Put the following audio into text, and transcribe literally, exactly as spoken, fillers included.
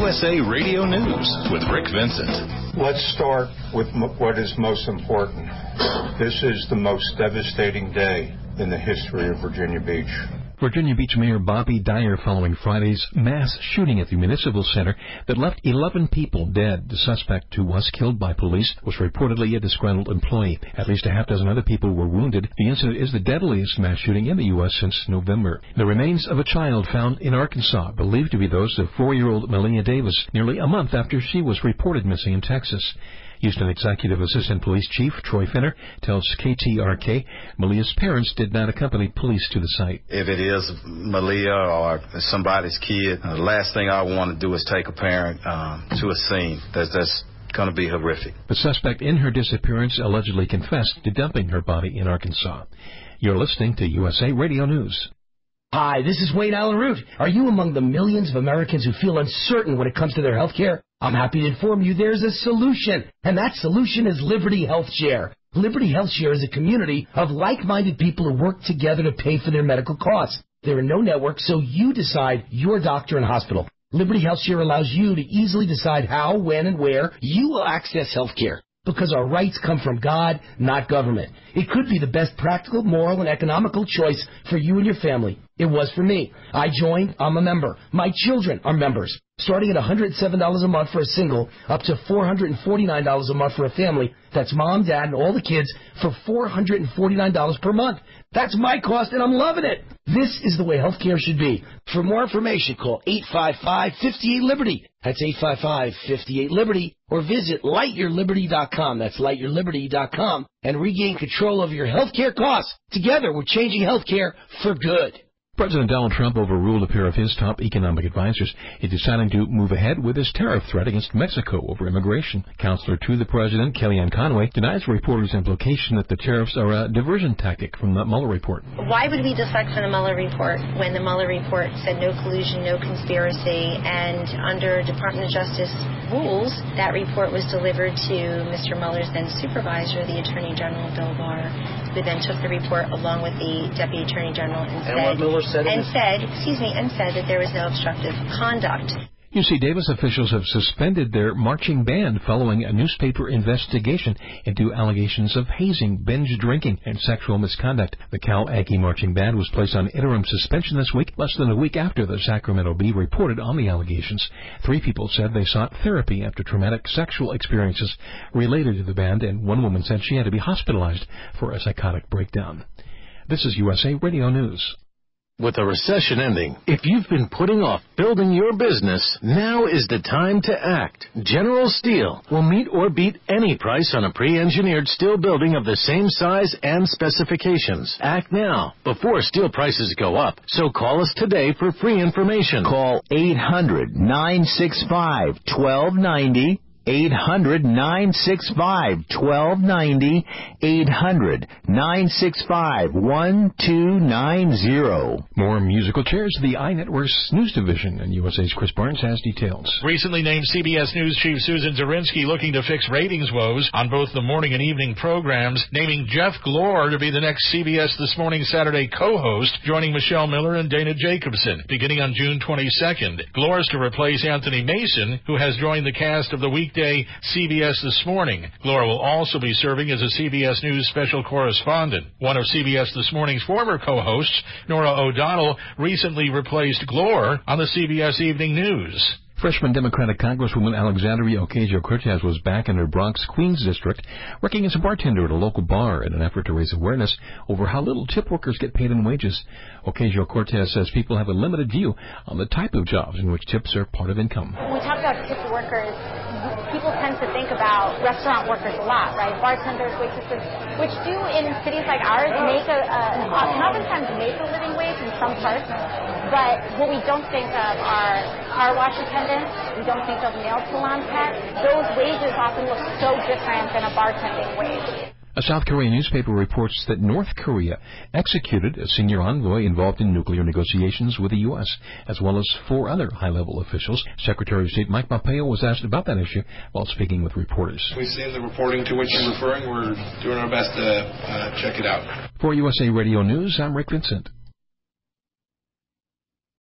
U S A Radio News with Rick Vincent. Let's start with what is most important. This is the most devastating day in the history of Virginia Beach. Virginia Beach Mayor Bobby Dyer following Friday's mass shooting at the Municipal Center that left eleven people dead. The suspect, who was killed by police, was reportedly a disgruntled employee. At least a half dozen other people were wounded. The incident is the deadliest mass shooting in the U S since November. The remains of a child found in Arkansas, believed to be those of four-year-old Malia Davis, nearly a month after she was reported missing in Texas. Houston Executive Assistant Police Chief Troy Finner tells K T R K Malia's parents did not accompany police to the site. If it is Malia or somebody's kid, the last thing I want to do is take a parent um, to a scene. That's, that's going to be horrific. The suspect in her disappearance allegedly confessed to dumping her body in Arkansas. You're listening to U S A Radio News. Hi, this is Wayne Allen Root. Are you among the millions of Americans who feel uncertain when it comes to their health care? I'm happy to inform you there's a solution, and that solution is Liberty Health Share. Liberty Health Share is a community of like-minded people who work together to pay for their medical costs. There are no networks, so you decide your doctor and hospital. Liberty Health Share allows you to easily decide how, when, and where you will access health care. Because our rights come from God, not government. It could be the best practical, moral, and economical choice for you and your family. It was for me. I joined. I'm a member. My children are members. Starting at one hundred seven dollars a month for a single, up to four hundred forty-nine dollars a month for a family. That's mom, dad, and all the kids for four hundred forty-nine dollars per month. That's my cost, and I'm loving it. This is the way healthcare should be. For more information, call eight five five, five eight, Liberty. That's eight five five, five eight, Liberty. Or visit light your liberty dot com. That's light your liberty dot com. And regain control of your healthcare costs. Together, we're changing healthcare for good. President Donald Trump overruled a pair of his top economic advisors in deciding to move ahead with his tariff threat against Mexico over immigration. Counselor to the president, Kellyanne Conway, denies reporters' implication that the tariffs are a diversion tactic from the Mueller report. Why would we deflect from the Mueller report when the Mueller report said no collusion, no conspiracy, and under Department of Justice rules, that report was delivered to Mister Mueller's then supervisor, the Attorney General, Bill Barr, who then took the report along with the Deputy Attorney General and, and said... What said and said, excuse me, and said that there was no obstructive conduct. U C Davis officials have suspended their marching band following a newspaper investigation into allegations of hazing, binge drinking, and sexual misconduct. The Cal Aggie marching band was placed on interim suspension this week, less than a week after the Sacramento Bee reported on the allegations. Three people said they sought therapy after traumatic sexual experiences related to the band, and one woman said she had to be hospitalized for a psychotic breakdown. This is U S A Radio News. With a recession ending, if you've been putting off building your business, now is the time to act. General Steel will meet or beat any price on a pre-engineered steel building of the same size and specifications. Act now, before steel prices go up. So call us today for free information. Call eight hundred, nine six five, one two nine zero. eight hundred, nine six five, one two nine zero. eight hundred, nine six five, one two nine zero. More musical chairs to the iNetwork's news division, and U S A's Chris Barnes has details. Recently named C B S News Chief Susan Zirinsky looking to fix ratings woes on both the morning and evening programs, naming Jeff Glor to be the next C B S This Morning Saturday co-host, joining Michelle Miller and Dana Jacobson, beginning on June twenty-second. Glor is to replace Anthony Mason, who has joined the cast of the weekday C B S This Morning. Glor will also be serving as a C B S News special correspondent. One of C B S This Morning's former co-hosts, Nora O'Donnell, recently replaced Glor on the C B S Evening News. Freshman Democratic Congresswoman Alexandria Ocasio-Cortez was back in her Bronx, Queens district, working as a bartender at a local bar in an effort to raise awareness over how little tip workers get paid in wages. Ocasio-Cortez says people have a limited view on the type of jobs in which tips are part of income. When we talk about tipped workers, people tend to think about restaurant workers a lot, right? Bartenders, waitresses, which do in cities like ours make a, a can oftentimes make a living wage in some parts. But what we don't think of are car wash attendants. We don't think of nail salon techs. Those wages often look so different than a bartending wage. A South Korean newspaper reports that North Korea executed a senior envoy involved in nuclear negotiations with the U S, as well as four other high-level officials. Secretary of State Mike Pompeo was asked about that issue while speaking with reporters. We've seen the reporting to which you're referring. We're doing our best to uh, check it out. For U S A Radio News, I'm Rick Vincent.